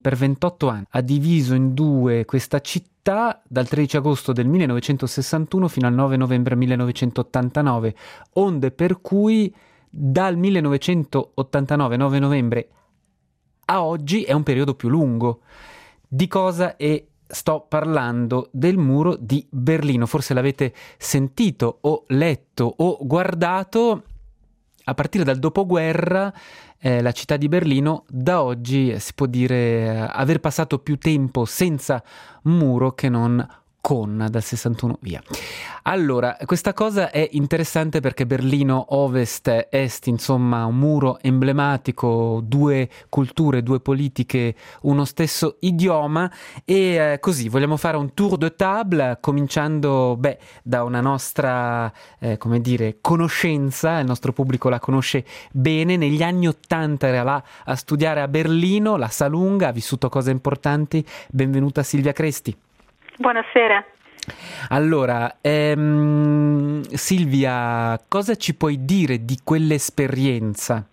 per 28 anni ha diviso in due questa città dal 13 agosto del 1961 fino al 9 novembre 1989, onde per cui dal 1989, 9 novembre a oggi è un periodo più lungo. Di cosa sto parlando? Del muro di Berlino. Forse l'avete sentito o letto o guardato. A partire dal dopoguerra la città di Berlino da oggi si può dire aver passato più tempo senza muro che non con, dal 61 via. Allora, questa cosa è interessante perché Berlino Ovest Est, insomma, un muro emblematico, due culture, due politiche, uno stesso idioma, e così vogliamo fare un tour de table cominciando da una nostra conoscenza. Il nostro pubblico la conosce bene. Negli anni '80 era là a studiare a Berlino, la sa lunga, ha vissuto cose importanti. Benvenuta Silvia Cresti. Buonasera. Allora, Silvia, cosa ci puoi dire di quell'esperienza?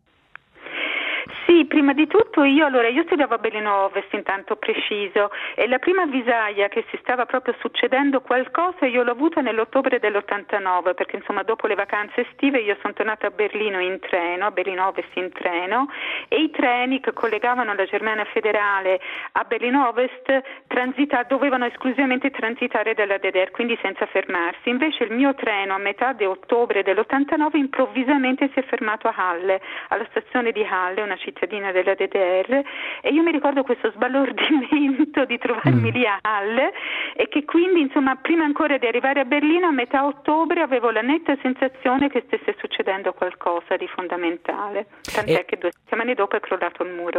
Sì, prima di tutto io studiavo a Berlino Ovest, intanto preciso, e la prima avvisaglia che si stava proprio succedendo qualcosa io l'ho avuta nell'ottobre dell'89, perché insomma dopo le vacanze estive io sono tornata a Berlino in treno, a Berlino Ovest in treno, e i treni che collegavano la Germania federale a Berlino Ovest dovevano esclusivamente transitare dalla DDR, quindi senza fermarsi. Invece il mio treno a metà di ottobre dell'89 improvvisamente si è fermato a Halle, alla stazione di Halle, una cittadina della DDR, e io mi ricordo questo sbalordimento di trovarmi lì a Halle, e che quindi insomma prima ancora di arrivare a Berlino a metà ottobre avevo la netta sensazione che stesse succedendo qualcosa di fondamentale, tant'è che 2 settimane dopo è crollato il muro.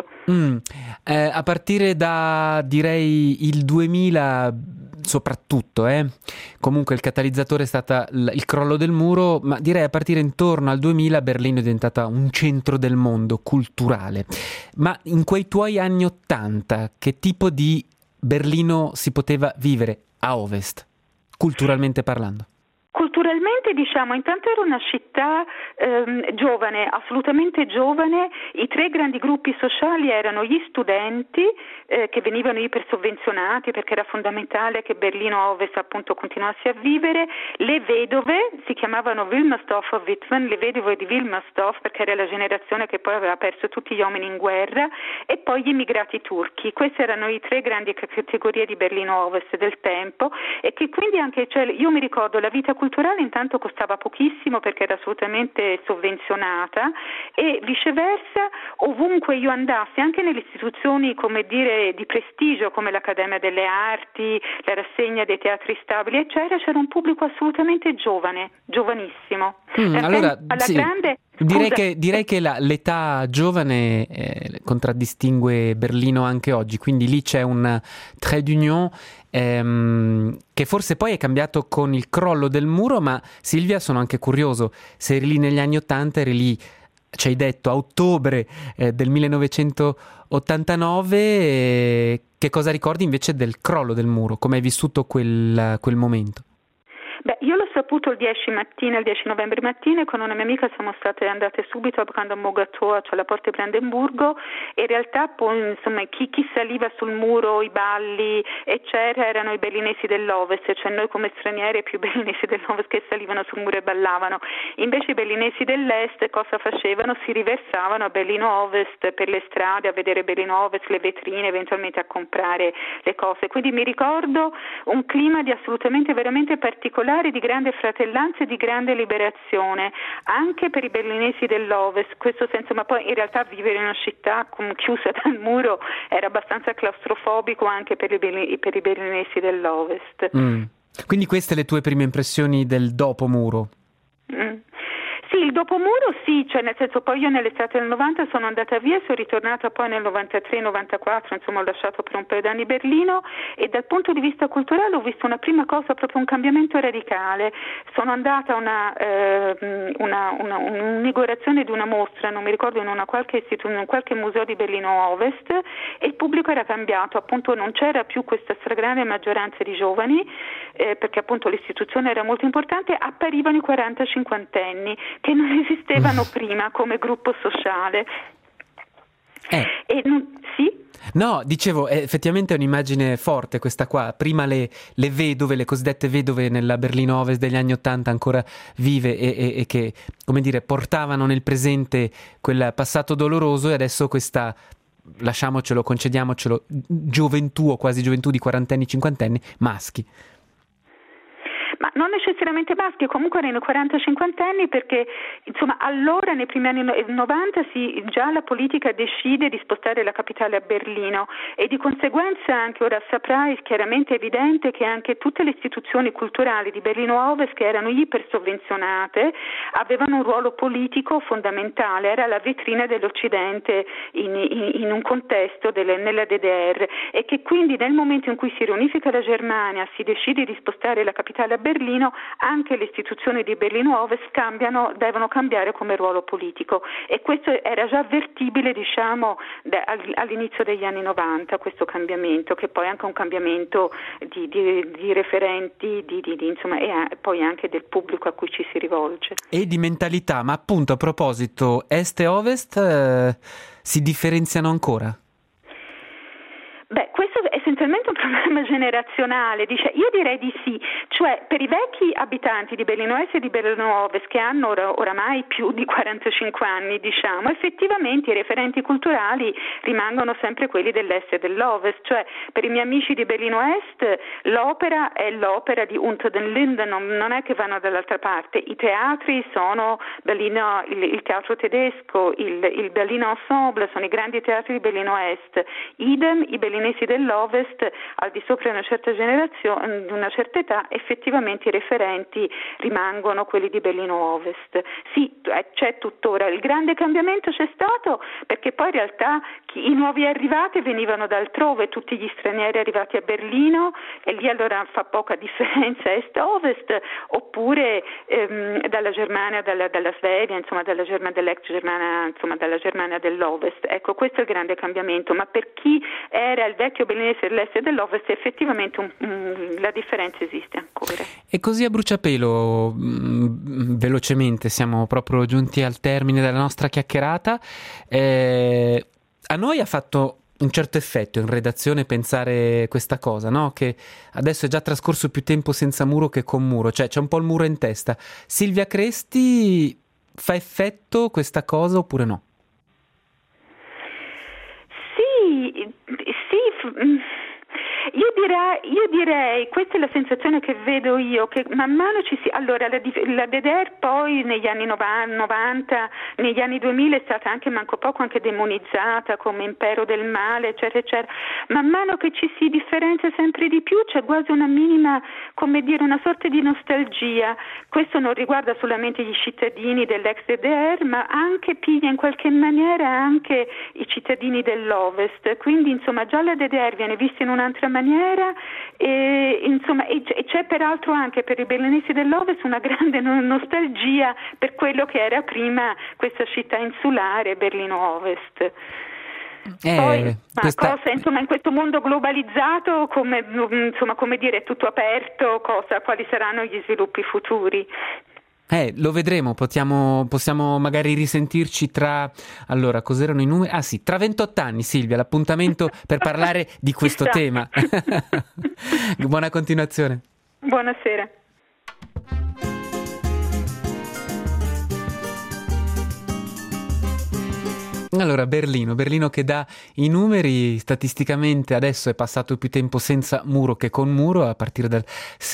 A partire da direi il 2000 soprattutto, comunque il catalizzatore è stata il crollo del muro, ma direi a partire intorno al 2000 Berlino è diventata un centro del mondo culturale. Ma in quei tuoi anni '80 che tipo di Berlino si poteva vivere a Ovest, culturalmente parlando? Culturalmente, intanto era una città giovane, assolutamente giovane. I 3 grandi gruppi sociali erano gli studenti, che venivano ipersovvenzionati perché era fondamentale che Berlino Ovest appunto continuasse a vivere, le vedove, si chiamavano Wilmersdorfer Witwen, le vedove di Wilmersdorf, perché era la generazione che poi aveva perso tutti gli uomini in guerra, e poi gli immigrati turchi. Queste erano i 3 grandi categorie di Berlino Ovest del tempo, e che quindi io mi ricordo la vita culturale intanto costava pochissimo perché era assolutamente sovvenzionata, e viceversa ovunque io andassi, anche nelle istituzioni di prestigio come l'Accademia delle Arti, la rassegna dei teatri stabili eccetera, c'era un pubblico assolutamente giovane, giovanissimo. Allora sì, grande... direi che l'età giovane contraddistingue Berlino anche oggi, quindi lì c'è un trait d'union che forse poi è cambiato con il crollo del muro. Ma Silvia, sono anche curioso, se eri lì negli anni '80, eri lì, ci hai detto, a ottobre del 1989, che cosa ricordi invece del crollo del muro? Come hai vissuto quel momento? Io l'ho saputo il 10 novembre mattina, e con una mia amica siamo andate subito a Brandenburger Tor, cioè alla Porta di Brandeburgo, e in realtà poi insomma chi saliva sul muro, i balli eccetera, erano i berlinesi dell'Ovest, cioè noi come stranieri, più berlinesi dell'Ovest che salivano sul muro e ballavano. Invece i berlinesi dell'Est cosa facevano? Si riversavano a Berlino Ovest per le strade, a vedere Berlino Ovest, le vetrine, eventualmente a comprare le cose. Quindi mi ricordo un clima di assolutamente veramente particolare, di grande fratellanza e di grande liberazione anche per i berlinesi dell'Ovest, questo senso. Ma poi in realtà vivere in una città chiusa dal muro era abbastanza claustrofobico anche per i berlinesi dell'Ovest. Quindi queste le tue prime impressioni del dopo muro? Sì, il dopomuro sì, cioè nel senso, poi io nell'estate del 90 sono andata via, sono ritornata poi nel 93-94, insomma ho lasciato per un paio d'anni Berlino, e dal punto di vista culturale ho visto una prima cosa, proprio un cambiamento radicale. Sono andata a un'inaugurazione di una mostra, non mi ricordo, in un qualche museo di Berlino Ovest, e il pubblico era cambiato, appunto non c'era più questa stragrande maggioranza di giovani, perché appunto l'istituzione era molto importante, apparivano i 40-50enni che non esistevano prima come gruppo sociale. Sì? No, dicevo, effettivamente è un'immagine forte questa qua. Prima le vedove, le cosiddette vedove nella Berlino Ovest degli anni '80 ancora vive e che, come dire, portavano nel presente quel passato doloroso, e adesso questa, lasciamocelo, concediamocelo, gioventù o quasi gioventù di quarantenni, cinquantenni, maschi. Ma non necessariamente maschi, comunque erano 40-50 anni, perché insomma allora nei primi anni 90 già la politica decide di spostare la capitale a Berlino, e di conseguenza anche ora saprai, chiaramente è evidente che anche tutte le istituzioni culturali di Berlino Ovest, che erano ipersovvenzionate, avevano un ruolo politico fondamentale, era la vetrina dell'Occidente in un contesto nella DDR, e che quindi nel momento in cui si riunifica la Germania, si decide di spostare la capitale a Berlino, anche le istituzioni di Berlino Ovest devono cambiare come ruolo politico, e questo era già avvertibile, diciamo, all'inizio degli anni 90, questo cambiamento, che poi è anche un cambiamento di referenti, insomma, e poi anche del pubblico a cui ci si rivolge. E di mentalità, ma appunto a proposito, Est e Ovest si differenziano ancora? Beh, questo è essenzialmente un problema generazionale, io direi di sì, cioè per i vecchi abitanti di Berlino Est e di Berlino Ovest, che hanno oramai più di 45 anni, diciamo, effettivamente i referenti culturali rimangono sempre quelli dell'Est e dell'Ovest, cioè per i miei amici di Berlino Est l'opera è l'opera di Unter den Linden, non è che vanno dall'altra parte, i teatri sono il teatro tedesco, il Berlino Ensemble, sono i grandi teatri di Berlino Est, idem i berlinesi dell'Ovest, al di sopra di una certa generazione, di una certa età, effettivamente i referenti rimangono quelli di Berlino Ovest. Sì, c'è tuttora. Il grande cambiamento c'è stato perché poi in realtà i nuovi arrivati venivano da altrove, tutti gli stranieri arrivati a Berlino, e lì allora fa poca differenza est-ovest, oppure dalla Germania, dalla Svevia, insomma dall'ex Germania, insomma dalla Germania dell'Ovest. Ecco, questo è il grande cambiamento, ma per chi era il vecchio berlinese dell'est e dell'ovest effettivamente la differenza esiste ancora. E così a bruciapelo, velocemente, siamo proprio giunti al termine della nostra chiacchierata. A noi ha fatto un certo effetto in redazione pensare questa cosa, no? Che adesso è già trascorso più tempo senza muro che con muro, cioè c'è un po' il muro in testa. Silvia Cresti, fa effetto questa cosa oppure no? Sì, io direi, questa è la sensazione che vedo io, che man mano allora la DDR poi negli anni 90, negli anni 2000 è stata anche manco poco anche demonizzata come impero del male, eccetera, eccetera. Man mano che ci si differenzia sempre di più c'è quasi una minima, come dire, una sorta di nostalgia. Questo non riguarda solamente gli cittadini dell'ex DDR, ma anche piglia in qualche maniera anche i cittadini dell'Ovest. Quindi insomma già la DDR viene vista in un'altra maniera, e c'è peraltro anche per i berlinesi dell'Ovest una grande nostalgia per quello che era prima questa città insulare, Berlino Ovest. Poi in questo mondo globalizzato, come dire, tutto aperto, quali saranno gli sviluppi futuri? Lo vedremo, possiamo magari risentirci allora, cos'erano i numeri? Ah sì, tra 28 anni, Silvia, l'appuntamento per parlare di questo tema. Buona continuazione. Buonasera. Allora, Berlino che dà i numeri, statisticamente adesso è passato più tempo senza muro che con muro, a partire dal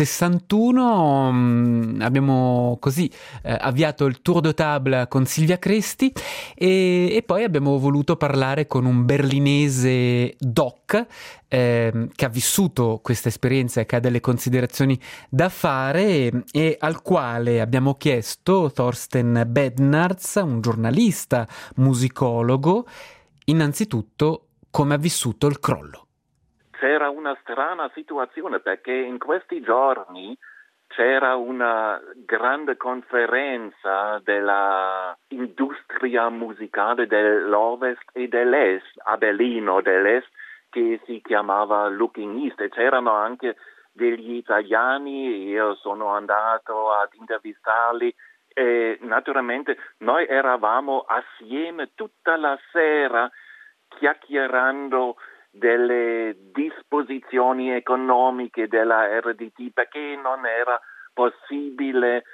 61 abbiamo così avviato il tour de table con Silvia Cresti e poi abbiamo voluto parlare con un berlinese doc che ha vissuto questa esperienza e che ha delle considerazioni da fare e al quale abbiamo chiesto, Thorsten Bednarz, un giornalista, musicologo, innanzitutto come ha vissuto il crollo. C'era una strana situazione perché in questi giorni c'era una grande conferenza della industria musicale dell'Ovest e dell'Est, a Berlino dell'Est, che si chiamava Looking East, e c'erano anche degli italiani, io sono andato ad intervistarli e naturalmente noi eravamo assieme tutta la sera chiacchierando delle disposizioni economiche della RDT perché non era possibile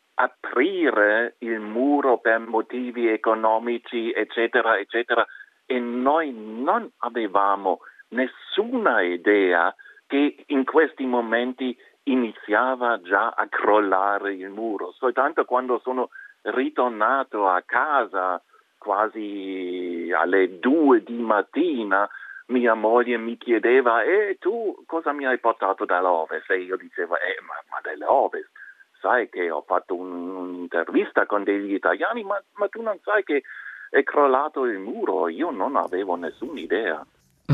aprire il muro per motivi economici, eccetera, eccetera. E noi non avevamo nessuna idea che in questi momenti iniziava già a crollare il muro. Soltanto quando sono ritornato a casa quasi alle 2 di mattina, mia moglie mi chiedeva: e tu cosa mi hai portato dall'Ovest? E io dicevo: ma dall'Ovest? Sai che ho fatto un'intervista con degli italiani, ma tu non sai che è crollato il muro? Io non avevo nessuna idea.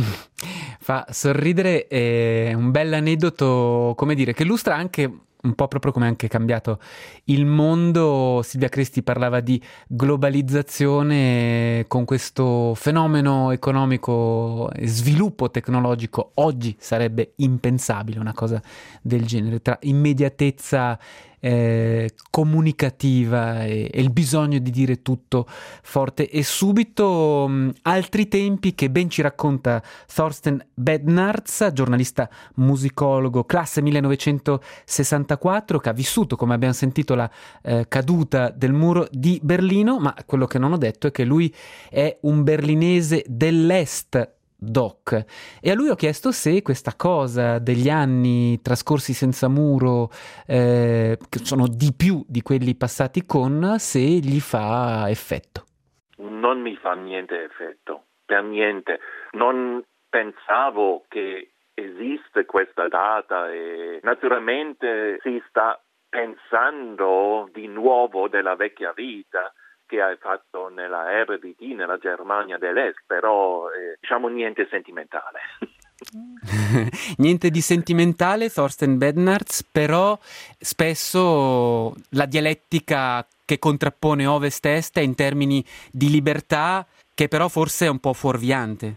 Fa sorridere, è un bel aneddoto, come dire, che illustra anche un po' proprio come è anche cambiato il mondo. Silvia Crespi parlava di globalizzazione con questo fenomeno economico e sviluppo tecnologico. Oggi sarebbe impensabile una cosa del genere, tra immediatezza comunicativa e il bisogno di dire tutto forte e subito. Altri tempi che ben ci racconta Thorsten Bednarz, giornalista musicologo, classe 1964, che ha vissuto, come abbiamo sentito, la caduta del muro di Berlino, ma quello che non ho detto è che lui è un berlinese dell'est, Doc, e a lui ho chiesto se questa cosa degli anni trascorsi senza muro, che sono di più di quelli passati con, se gli fa effetto. Non mi fa niente effetto, per niente. Non pensavo che esiste questa data e naturalmente si sta pensando di nuovo della vecchia vita che hai fatto nella RDT, nella Germania dell'Est, però diciamo niente sentimentale. Niente di sentimentale, Thorsten Bednarz, però spesso la dialettica che contrappone Ovest-Est è in termini di libertà, che però forse è un po' fuorviante.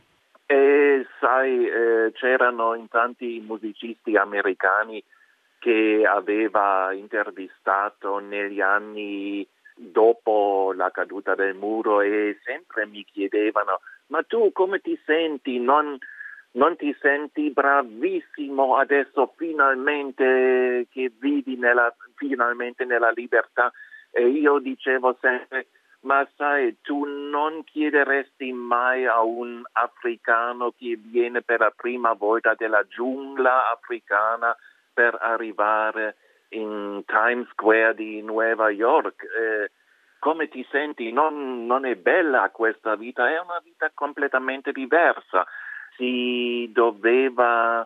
Sai, c'erano in tanti musicisti americani che aveva intervistato negli anni dopo la caduta del muro e sempre mi chiedevano: ma tu come ti senti? Non ti senti bravissimo adesso finalmente che vivi finalmente nella libertà? E io dicevo sempre: ma sai, tu non chiederesti mai a un africano che viene per la prima volta della giungla africana per arrivare in Times Square di Nuova York, come ti senti? Non è bella questa vita, è una vita completamente diversa. Si doveva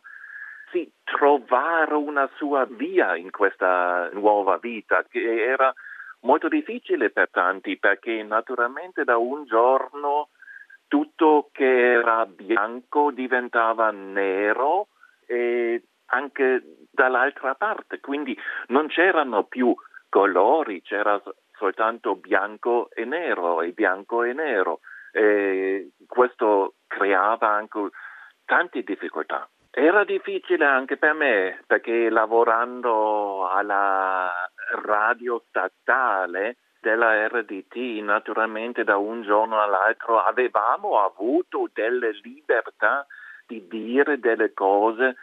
trovare una sua via in questa nuova vita, che era molto difficile per tanti, perché naturalmente da un giorno tutto che era bianco diventava nero e anche dall'altra parte, quindi non c'erano più colori, c'era soltanto bianco e nero e bianco e nero, e questo creava anche tante difficoltà. Era difficile anche per me, perché lavorando alla radio statale della RDT, naturalmente da un giorno all'altro avevamo avuto delle libertà di dire delle cose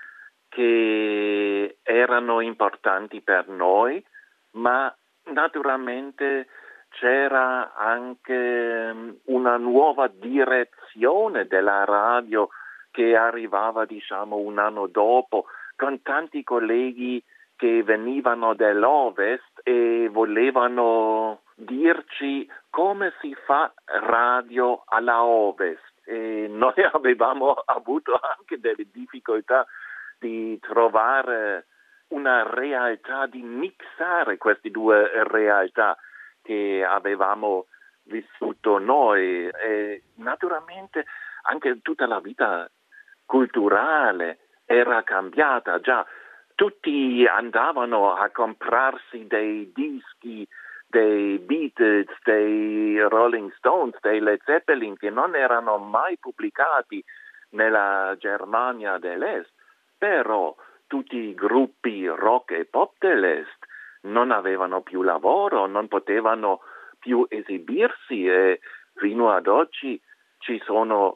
che erano importanti per noi, ma naturalmente c'era anche una nuova direzione della radio che arrivava, diciamo, un anno dopo, con tanti colleghi che venivano dall'Ovest e volevano dirci come si fa radio alla Ovest. E noi avevamo avuto anche delle difficoltà di trovare una realtà, di mixare queste due realtà che avevamo vissuto noi. E naturalmente anche tutta la vita culturale era cambiata. Già tutti andavano a comprarsi dei dischi dei Beatles, dei Rolling Stones, dei Led Zeppelin, che non erano mai pubblicati nella Germania dell'Est, però tutti i gruppi rock e pop dell'Est non avevano più lavoro, non potevano più esibirsi e fino ad oggi ci sono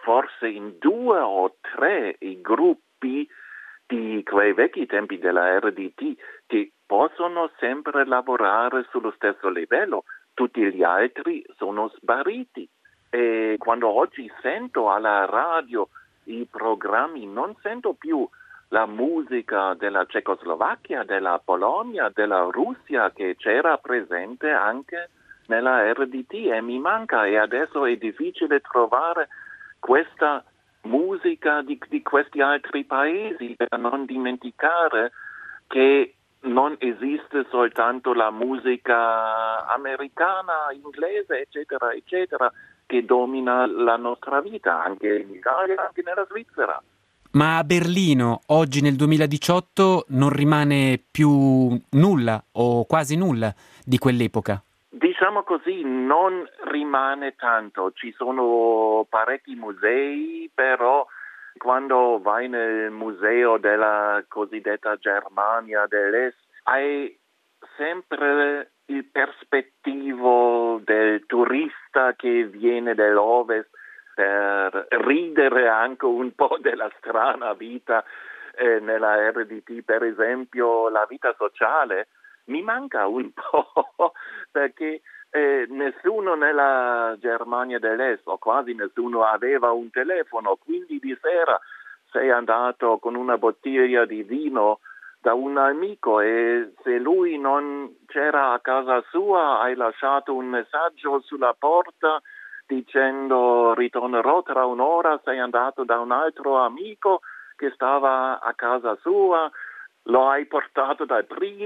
forse in 2 o 3 i gruppi di quei vecchi tempi della RDT che possono sempre lavorare sullo stesso livello, tutti gli altri sono spariti. E quando oggi sento alla radio i programmi, non sento più la musica della Cecoslovacchia, della Polonia, della Russia che c'era presente anche nella RDT e mi manca, e adesso è difficile trovare questa musica di questi altri paesi, per non dimenticare che non esiste soltanto la musica americana, inglese, eccetera, eccetera, che domina la nostra vita, anche in Italia, anche nella Svizzera. Ma a Berlino, oggi nel 2018, non rimane più nulla o quasi nulla di quell'epoca? Diciamo così, non rimane tanto. Ci sono parecchi musei, però quando vai nel museo della cosiddetta Germania dell'Est hai sempre il perspettivo del turista che viene dall'Ovest per ridere anche un po' della strana vita nella RDT. Per esempio la vita sociale mi manca un po' perché nessuno nella Germania dell'Est, o quasi nessuno, aveva un telefono, quindi di sera sei andato con una bottiglia di vino da un amico e se lui non c'era a casa sua hai lasciato un messaggio sulla porta dicendo ritornerò tra un'ora, sei andato da un altro amico che stava a casa sua, lo hai portato dal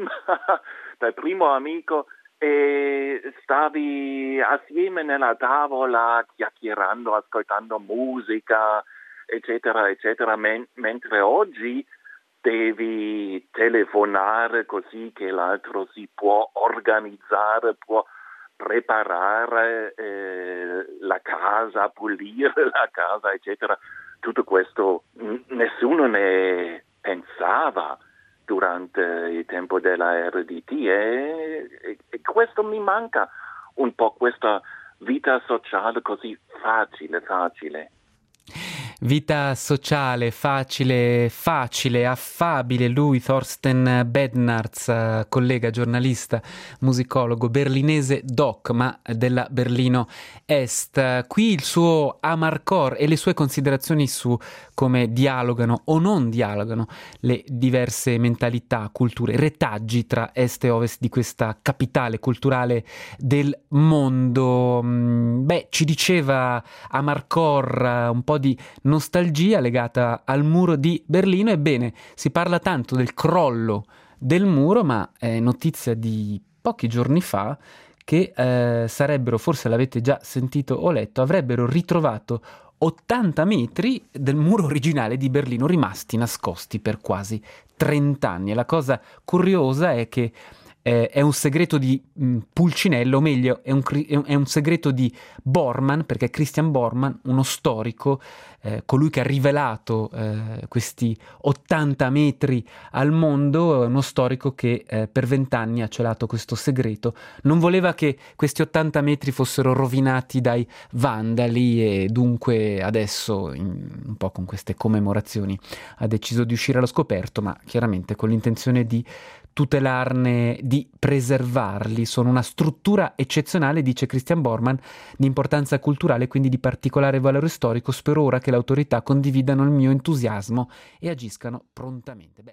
primo amico e stavi assieme nella tavola chiacchierando, ascoltando musica, eccetera, eccetera, mentre oggi devi telefonare così che l'altro si può organizzare, può preparare la casa, pulire la casa, eccetera. Tutto questo nessuno ne pensava durante il tempo della RDT e questo mi manca un po', questa vita sociale così facile. Vita sociale, facile, affabile. Lui, Thorsten Bednarz, collega, giornalista, musicologo, berlinese doc, ma della Berlino Est. Qui il suo amarcord e le sue considerazioni su come dialogano o non dialogano le diverse mentalità, culture, retaggi tra est e ovest di questa capitale culturale del mondo. Ci diceva amarcord un po' di nostalgia legata al muro di Berlino. Ebbene, si parla tanto del crollo del muro, ma è notizia di pochi giorni fa che sarebbero, forse l'avete già sentito o letto, avrebbero ritrovato 80 metri del muro originale di Berlino rimasti nascosti per quasi 30 anni. E la cosa curiosa è che è un segreto di Pulcinella, o meglio è un segreto di Bormann, perché Christian Bormann, uno storico, colui che ha rivelato questi 80 metri al mondo, è uno storico che per 20 anni ha celato questo segreto. Non voleva che questi 80 metri fossero rovinati dai vandali e dunque adesso, un po' con queste commemorazioni, ha deciso di uscire allo scoperto, ma chiaramente con l'intenzione di tutelarne, di preservarli. Sono una struttura eccezionale, dice Christian Bormann, di importanza culturale, quindi di particolare valore storico. Spero ora che le autorità condividano il mio entusiasmo e agiscano prontamente.